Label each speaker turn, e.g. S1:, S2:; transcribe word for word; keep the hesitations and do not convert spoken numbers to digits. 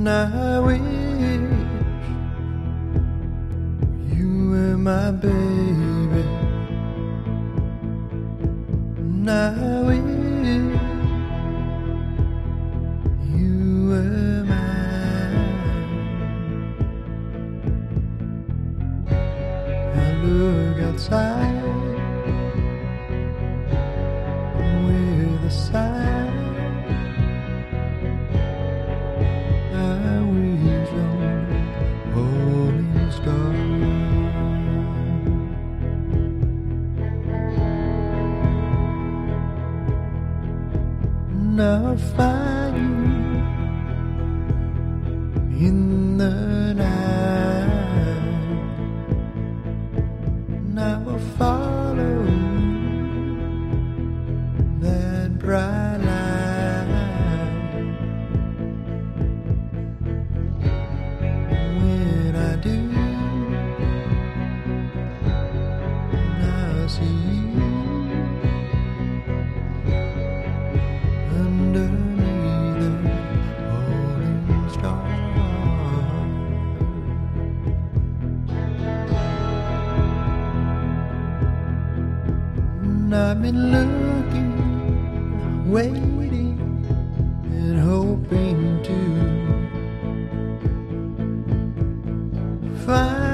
S1: I wish you were my baby. And I wish you were mine. I look outside with a sigh. I wish on a falling star. And I'll find you in the night, and I will follow that bright light. When I do, I'll see you underneath the falling star. And I've been looking, waiting, and hoping to find